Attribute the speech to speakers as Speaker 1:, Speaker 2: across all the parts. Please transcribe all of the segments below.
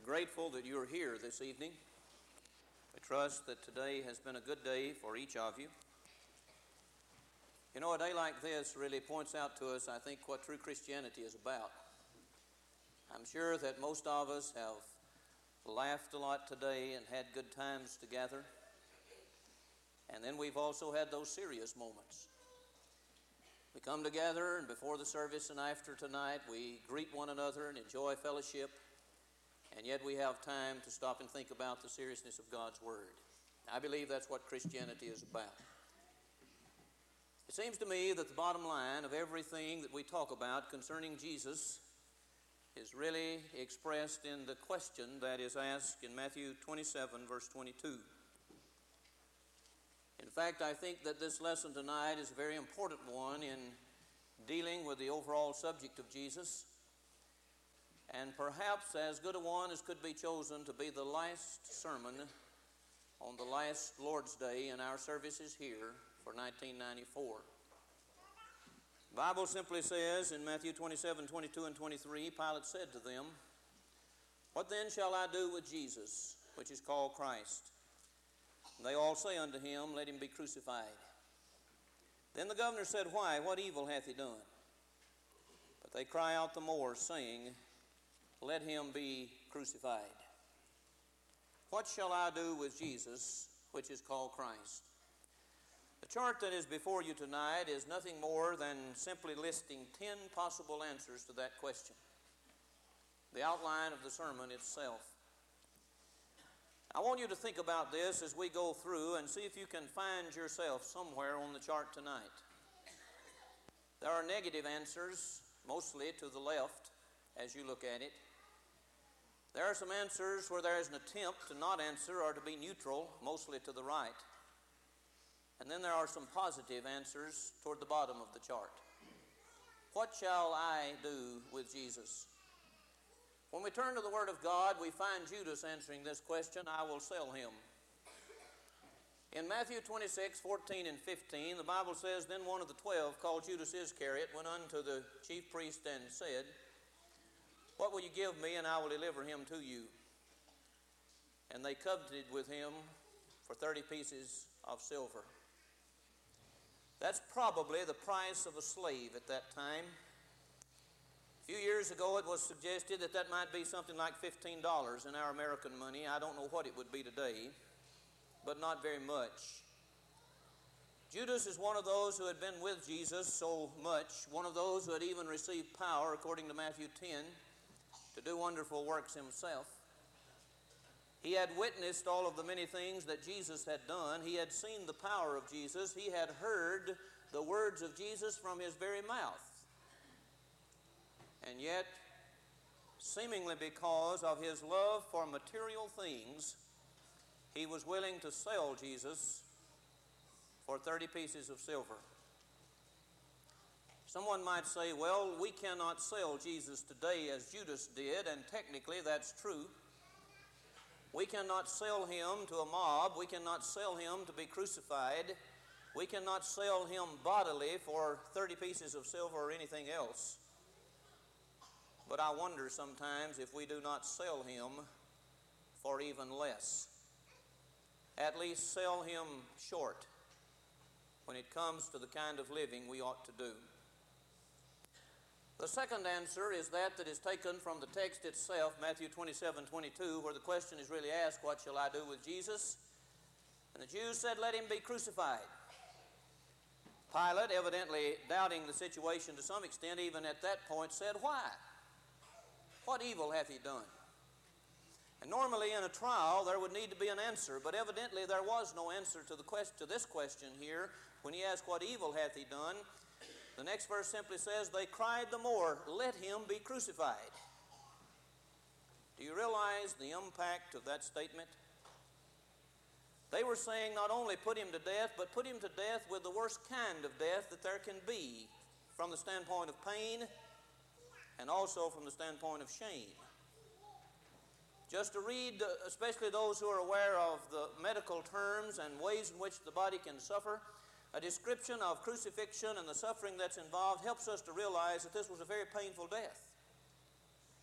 Speaker 1: grateful that you're here this evening. I trust that today has been a good day for each of you. You know, a day like this really points out to us, I think, what true Christianity is about. I'm sure that most of us have laughed a lot today and had good times together. And then we've also had those serious moments. We come together, and before the service and after tonight, we greet one another and enjoy fellowship. And yet we have time to stop and think about the seriousness of God's Word. I believe that's what Christianity is about. It seems to me that the bottom line of everything that we talk about concerning Jesus is really expressed in the question that is asked in Matthew 27, verse 22. In fact, I think that this lesson tonight is a very important one in dealing with the overall subject of Jesus, and perhaps as good a one as could be chosen to be the last sermon on the last Lord's Day in our services here for 1994. The Bible simply says in Matthew 27, 22 and 23, Pilate said to them, "What then shall I do with Jesus, which is called Christ?" And they all say unto him, "Let him be crucified." Then the governor said, "Why? What evil hath he done?" But they cry out the more, saying, "Let him be crucified." What shall I do with Jesus, which is called Christ? The chart that is before you tonight is nothing more than simply listing 10 possible answers to that question. The outline of the sermon itself. I want you to think about this as we go through and see if you can find yourself somewhere on the chart tonight. There are negative answers, mostly to the left as you look at it. There are some answers where there is an attempt to not answer or to be neutral, mostly to the right. And then there are some positive answers toward the bottom of the chart. What shall I do with Jesus? When we turn to the Word of God, we find Judas answering this question, "I will sell him." In Matthew 26, 14 and 15, the Bible says, "Then one of the 12, called Judas Iscariot, went unto the chief priest and said, What will you give me, and I will deliver him to you? And they coveted with him for 30 pieces of silver." That's probably the price of a slave at that time. A few years ago, it was suggested that that might be something like $15 in our American money. I don't know what it would be today, but not very much. Judas is one of those who had been with Jesus so much, one of those who had even received power, according to Matthew 10, to do wonderful works himself. He had witnessed all of the many things that Jesus had done. He had seen the power of Jesus. He had heard the words of Jesus from his very mouth. And yet, seemingly because of his love for material things, he was willing to sell Jesus for 30 pieces of silver. Someone might say, well, we cannot sell Jesus today as Judas did, and technically that's true. We cannot sell him to a mob. We cannot sell him to be crucified. We cannot sell him bodily for 30 pieces of silver or anything else. But I wonder sometimes if we do not sell him for even less. At least sell him short when it comes to the kind of living we ought to do. The second answer is that is taken from the text itself, Matthew 27, 22, where the question is really asked, "What shall I do with Jesus?" And the Jews said, "Let him be crucified." Pilate, evidently doubting the situation to some extent, even at that point, said, "Why? What evil hath he done?" And normally in a trial there would need to be an answer, but evidently there was no answer to this question here. When he asked, "What evil hath he done?" the next verse simply says, "They cried the more, Let him be crucified." Do you realize the impact of that statement? They were saying not only put him to death, but put him to death with the worst kind of death that there can be, from the standpoint of pain and also from the standpoint of shame. Just to read, especially those who are aware of the medical terms and ways in which the body can suffer, a description of crucifixion and the suffering that's involved helps us to realize that this was a very painful death.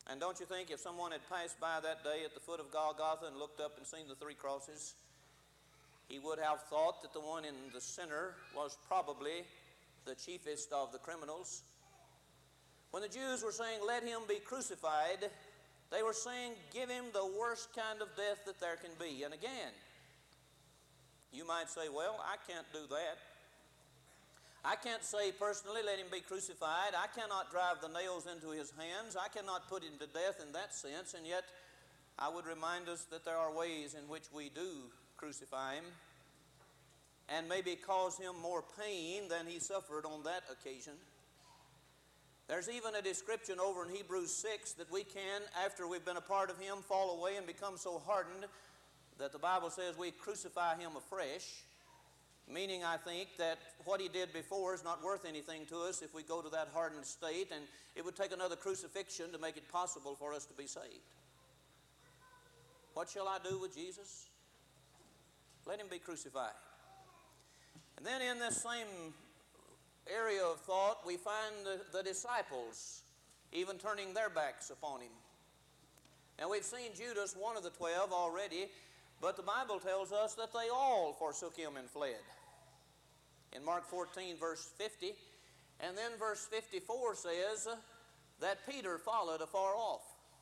Speaker 1: And don't you think if someone had passed by that day at the foot of Golgotha and looked up and seen the three crosses, he would have thought that the one in the center was probably the chiefest of the criminals. When the Jews were saying, "Let him be crucified," they were saying, "Give him the worst kind of death that there can be." And again, you might say, "Well, I can't do that. I can't say personally, let him be crucified. I cannot drive the nails into his hands. I cannot put him to death in that sense." And yet, I would remind us that there are ways in which we do crucify him and maybe cause him more pain than he suffered on that occasion. There's even a description over in Hebrews 6 that we can, after we've been a part of him, fall away and become so hardened that the Bible says we crucify him afresh. Meaning, I think, that what he did before is not worth anything to us if we go to that hardened state, and it would take another crucifixion to make it possible for us to be saved. What shall I do with Jesus? Let him be crucified. And then in this same area of thought, we find the disciples even turning their backs upon him. Now, we've seen Judas, one of the 12, already, but the Bible tells us that they all forsook him and fled. In Mark 14, verse 50, and then verse 54 says that Peter followed afar off.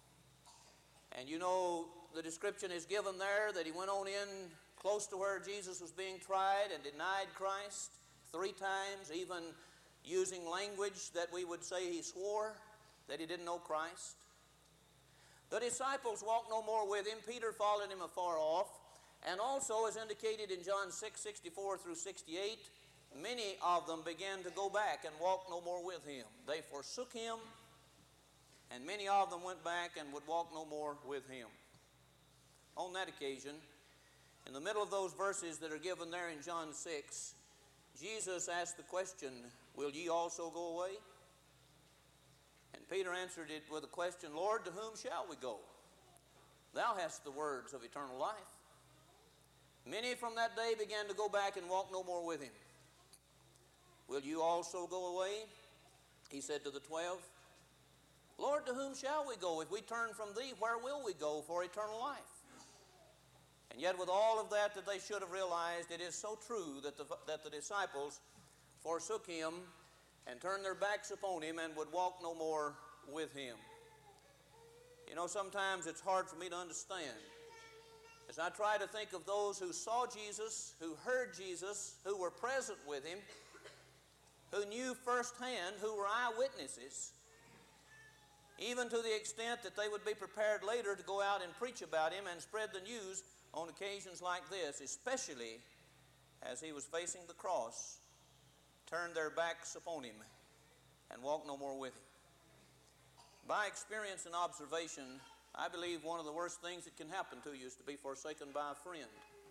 Speaker 1: And you know, the description is given there that he went on in close to where Jesus was being tried and denied Christ 3 times, even using language that we would say he swore that he didn't know Christ. The disciples walked no more with him. Peter followed him afar off. And also, as indicated in John 6:64 through 68, many of them began to go back and walk no more with him. They forsook him, and many of them went back and would walk no more with him. On that occasion, in the middle of those verses that are given there in John 6, Jesus asked the question, "Will ye also go away?" And Peter answered it with a question, "Lord, to whom shall we go? Thou hast the words of eternal life." Many from that day began to go back and walk no more with him. "Will you also go away?" He said to the 12, "Lord, to whom shall we go? If we turn from thee, where will we go for eternal life?" And yet with all of that they should have realized, it is so true that the disciples forsook him and turned their backs upon him and would walk no more with him. You know, sometimes it's hard for me to understand. As I try to think of those who saw Jesus, who heard Jesus, who were present with him, who knew firsthand, who were eyewitnesses, even to the extent that they would be prepared later to go out and preach about him and spread the news on occasions like this, especially as he was facing the cross, turned their backs upon him and walked no more with him. By experience and observation, I believe one of the worst things that can happen to you is to be forsaken by a friend,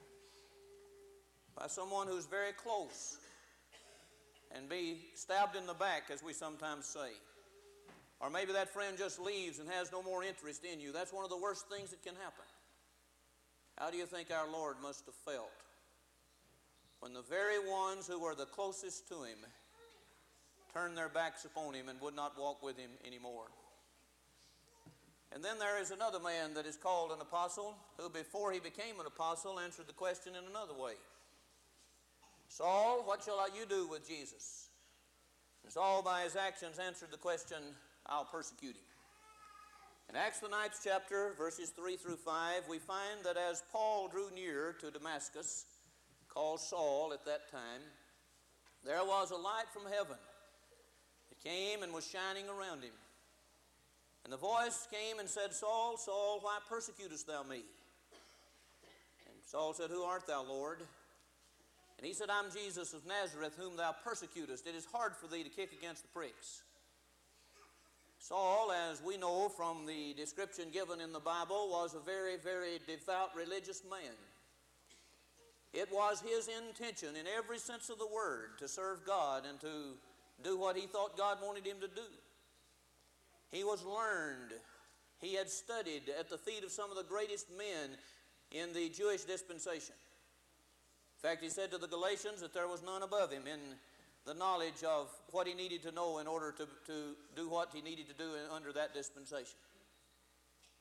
Speaker 1: by someone who's very close, and be stabbed in the back, as we sometimes say. Or maybe that friend just leaves and has no more interest in you. That's one of the worst things that can happen. How do you think our Lord must have felt when the very ones who were the closest to him turned their backs upon him and would not walk with him anymore? And then there is another man that is called an apostle, who before he became an apostle answered the question in another way. "Saul, what shall you do with Jesus?" And Saul by his actions answered the question, "I'll persecute him." In Acts the 9th chapter, verses 3 through 5, we find that as Paul drew near to Damascus, called Saul at that time, there was a light from heaven that came and was shining around him. And the voice came and said, "Saul, Saul, why persecutest thou me?" And Saul said, "Who art thou, Lord?" And he said, "I'm Jesus of Nazareth, whom thou persecutest. It is hard for thee to kick against the pricks." Saul, as we know from the description given in the Bible, was a very, very devout religious man. It was his intention in every sense of the word to serve God and to do what he thought God wanted him to do. He was learned. He had studied at the feet of some of the greatest men in the Jewish dispensation. In fact, he said to the Galatians that there was none above him in the knowledge of what he needed to know in order to do what he needed to do under that dispensation.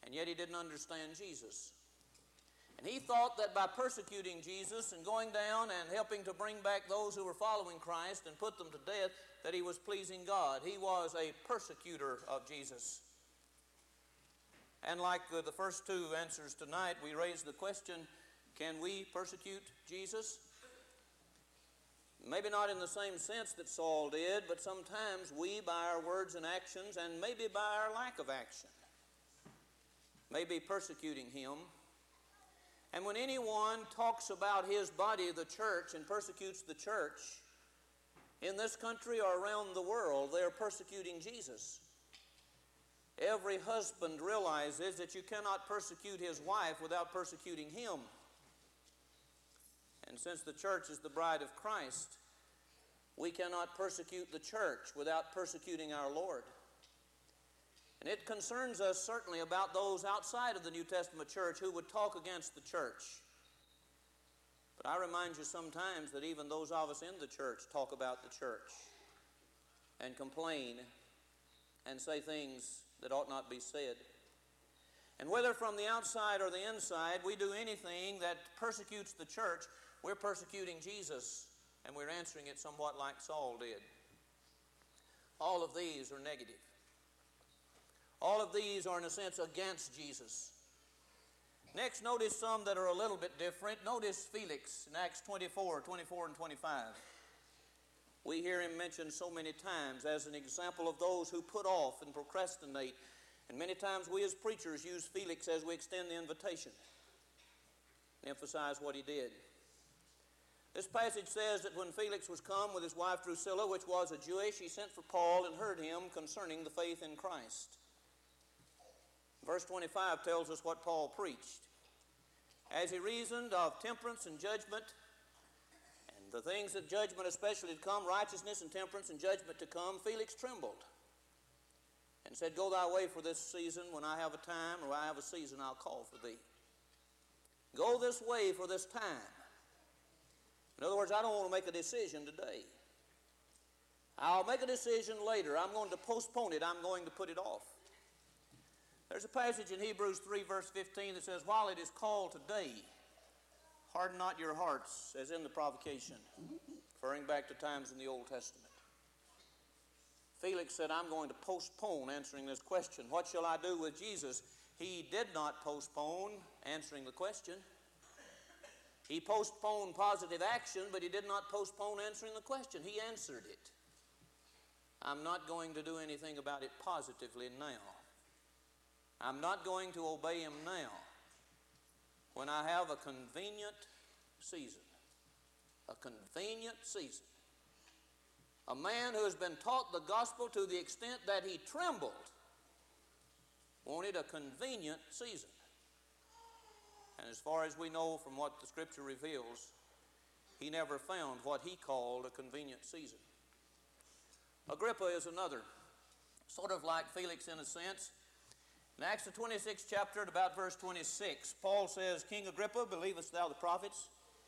Speaker 1: and yet he didn't understand Jesus. And he thought that by persecuting Jesus and going down and helping to bring back those who were following Christ and put them to death, that he was pleasing God. He was a persecutor of Jesus. And like the first two answers tonight, we raise the question, can we persecute Jesus? Maybe not in the same sense that Saul did, but sometimes we, by our words and actions, and maybe by our lack of action, may be persecuting him. And when anyone talks about his body, the church, and persecutes the church, in this country or around the world, they are persecuting Jesus. Every husband realizes that you cannot persecute his wife without persecuting him. And since the church is the bride of Christ, we cannot persecute the church without persecuting our Lord. And it concerns us certainly about those outside of the New Testament church who would talk against the church. But I remind you sometimes that even those of us in the church talk about the church and complain and say things that ought not be said. And whether from the outside or the inside we do anything that persecutes the church, we're persecuting Jesus, and we're answering it somewhat like Saul did. All of these are negative. All of these are, in a sense, against Jesus. Next, notice some that are a little bit different. Notice Felix in Acts 24 and 25. We hear him mentioned so many times as an example of those who put off and procrastinate. And many times we as preachers use Felix as we extend the invitation, emphasize what he did. This passage says that when Felix was come with his wife Drusilla, which was a Jewess, he sent for Paul and heard him concerning the faith in Christ. Verse 25 tells us what Paul preached. As he reasoned of temperance and judgment, and the things that judgment especially to come, righteousness and temperance and judgment to come, Felix trembled and said, Go thy way for this season. When I have a time or I have a season, I'll call for thee. Go this way for this time. In other words, I don't want to make a decision today. I'll make a decision later. I'm going to postpone it. I'm going to put it off. There's a passage in Hebrews 3, verse 15 that says, While it is called today, harden not your hearts, as in the provocation, referring back to times in the Old Testament. Felix said, I'm going to postpone answering this question. What shall I do with Jesus? He did not postpone answering the question. He postponed positive action, but he did not postpone answering the question. He answered it. I'm not going to do anything about it positively now. I'm not going to obey him now when I have a convenient season. A convenient season. A man who has been taught the gospel to the extent that he trembled wanted a convenient season. And as far as we know from what the Scripture reveals, he never found what he called a convenient season. Agrippa is another, sort of like Felix in a sense. In Acts the 26th chapter, at about verse 26, Paul says, King Agrippa, believest thou the prophets?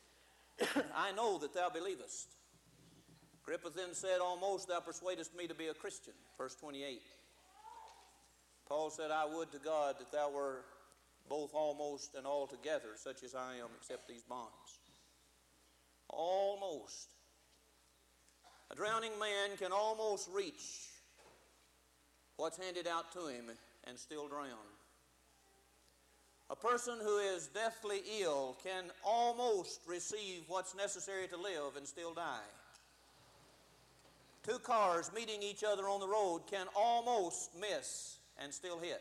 Speaker 1: I know that thou believest. Agrippa then said, Almost thou persuadest me to be a Christian. Verse 28. Paul said, I would to God that thou were both almost and altogether such as I am, except these bonds. Almost. A drowning man can almost reach what's handed out to him and still drown. A person who is deathly ill can almost receive what's necessary to live and still die. Two cars meeting each other on the road can almost miss and still hit.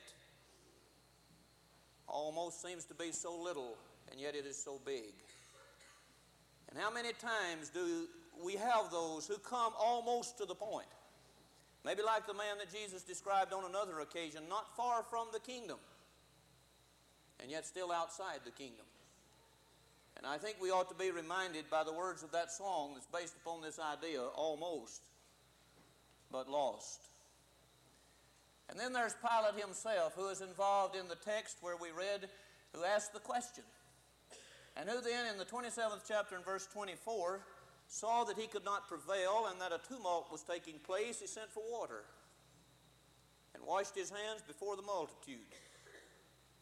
Speaker 1: Almost seems to be so little, and yet it is so big. And how many times do we have those who come almost to the point? Maybe like the man that Jesus described on another occasion, not far from the kingdom, and yet still outside the kingdom. And I think we ought to be reminded by the words of that song that's based upon this idea, almost, but lost. And then there's Pilate himself, who is involved in the text where we read, who asked the question. And who then in the 27th chapter and verse 24 saw that he could not prevail and that a tumult was taking place, he sent for water and washed his hands before the multitude.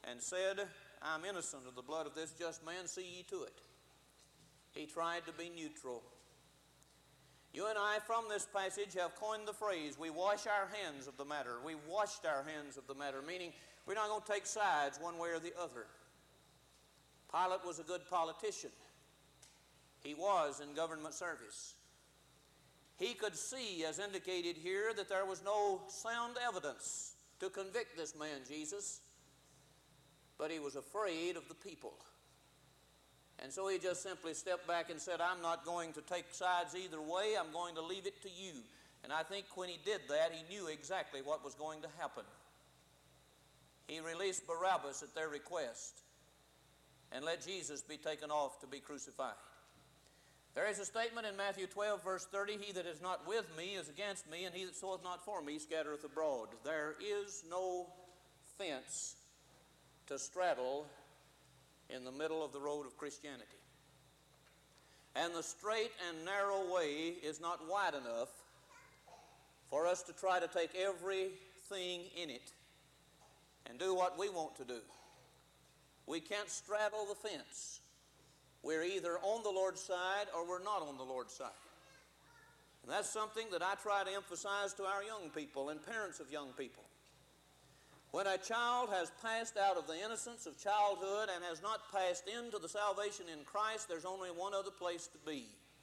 Speaker 1: and said, I'm innocent of the blood of this just man, see ye to it. He tried to be neutral. You and I, from this passage, have coined the phrase, we wash our hands of the matter. We washed our hands of the matter, meaning we're not going to take sides one way or the other. Pilate was a good politician. He was in government service. He could see, as indicated here, that there was no sound evidence to convict this man, Jesus, but he was afraid of the people. And so he just simply stepped back and said, I'm not going to take sides either way. I'm going to leave it to you. And I think when he did that, he knew exactly what was going to happen. He released Barabbas at their request and let Jesus be taken off to be crucified. There is a statement in Matthew 12, verse 30, he that is not with me is against me, and he that soweth not for me scattereth abroad. There is no fence to straddle in the middle of the road of Christianity. And the straight and narrow way is not wide enough for us to try to take everything in it and do what we want to do. We can't straddle the fence. We're either on the Lord's side or we're not on the Lord's side. And that's something that I try to emphasize to our young people and parents of young people. When a child has passed out of the innocence of childhood and has not passed into the salvation in Christ, there's only one other place to be.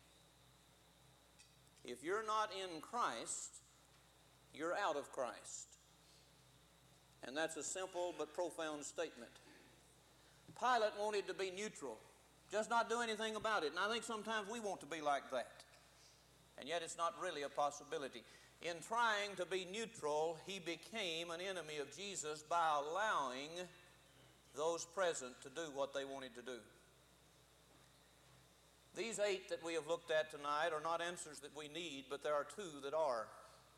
Speaker 1: If you're not in Christ, you're out of Christ. And that's a simple but profound statement. Pilate wanted to be neutral, just not do anything about it. And I think sometimes we want to be like that. And yet it's not really a possibility. In trying to be neutral, he became an enemy of Jesus by allowing those present to do what they wanted to do. These 8 that we have looked at tonight are not answers that we need, but there are 2 that are.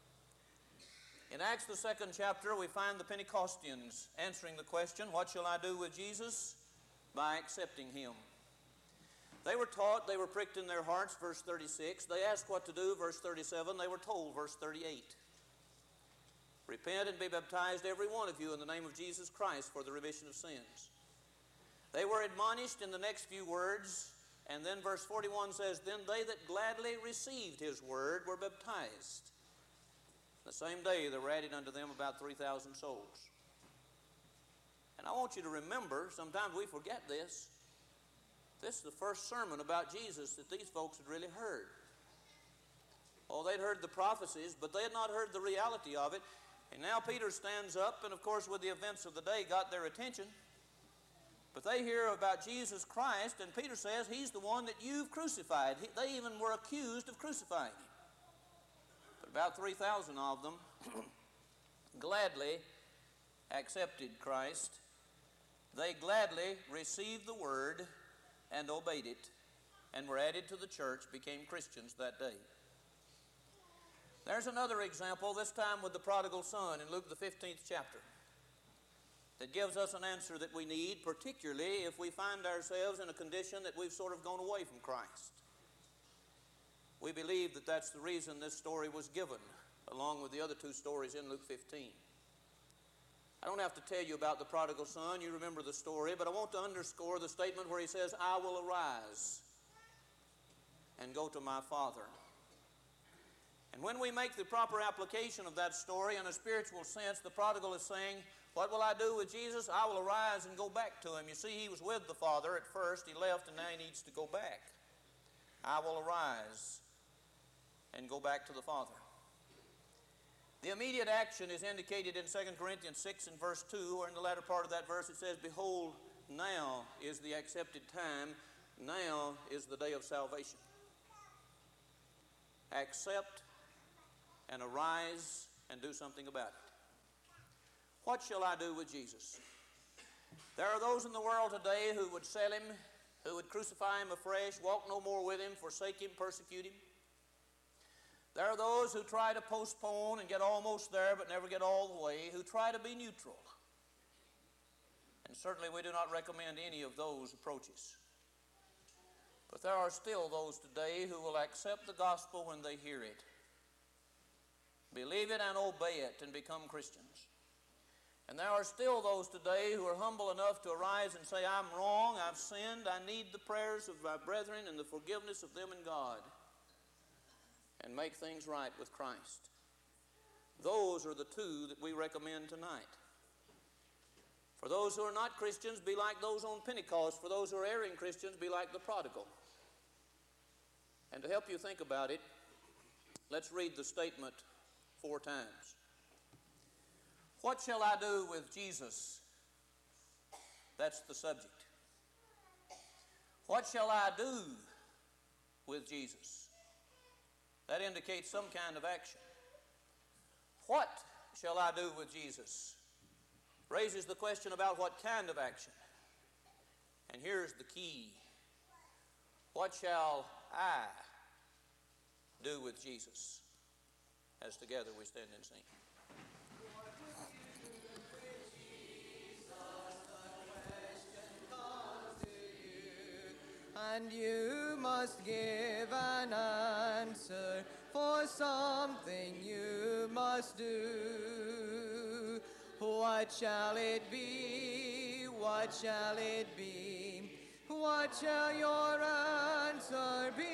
Speaker 1: In Acts, the 2nd chapter, we find the Pentecostans answering the question, what shall I do with Jesus? By accepting him. They were taught, they were pricked in their hearts, verse 36. They asked what to do, verse 37. They were told, verse 38. Repent and be baptized, every one of you, in the name of Jesus Christ for the remission of sins. They were admonished in the next few words, and then verse 41 says, then they that gladly received his word were baptized. The same day there were added unto them about 3,000 souls. And I want you to remember, sometimes we forget this, this is the first sermon about Jesus that these folks had really heard. Oh, they'd heard the prophecies, but they had not heard the reality of it. And now Peter stands up, and of course with the events of the day got their attention. But they hear about Jesus Christ, and Peter says he's the one that you've crucified. They even were accused of crucifying him. But about 3,000 of them gladly accepted Christ. They gladly received the word and obeyed it, and were added to the church, became Christians that day. There's another example, this time with the prodigal son in Luke the 15th chapter, that gives us an answer that we need, particularly if we find ourselves in a condition that we've sort of gone away from Christ. We believe that that's the reason this story was given, along with the other 2 stories in Luke 15. I don't have to tell you about the prodigal son. You remember the story, but I want to underscore the statement where he says, I will arise and go to my father. And when we make the proper application of that story in a spiritual sense, the prodigal is saying, what will I do with Jesus? I will arise and go back to him. You see, he was with the father at first. He left, and now he needs to go back. I will arise and go back to the father. The immediate action is indicated in 2 Corinthians 6 and verse 2, or in the latter part of that verse it says, behold, now is the accepted time, now is the day of salvation. Accept and arise and do something about it. What shall I do with Jesus? There are those in the world today who would sell him, who would crucify him afresh, walk no more with him, forsake him, persecute him. There are those who try to postpone and get almost there but never get all the way, who try to be neutral. And certainly we do not recommend any of those approaches. But there are still those today who will accept the gospel when they hear it, believe it and obey it, and become Christians. And there are still those today who are humble enough to arise and say, I'm wrong, I've sinned, I need the prayers of my brethren and the forgiveness of them and God, and make things right with Christ. Those are the two that we recommend tonight. For those who are not Christians, be like those on Pentecost. For those who are erring Christians, be like the prodigal. And to help you think about it, let's read the statement 4 times. What shall I do with Jesus? That's the subject. What shall I do with Jesus? That indicates some kind of action. What shall I do with Jesus? Raises the question about what kind of action. And here's the key. What shall I do with Jesus? As together we stand and sing.
Speaker 2: And you must give an answer, for something you must do. What shall it be? What shall it be? What shall your answer be?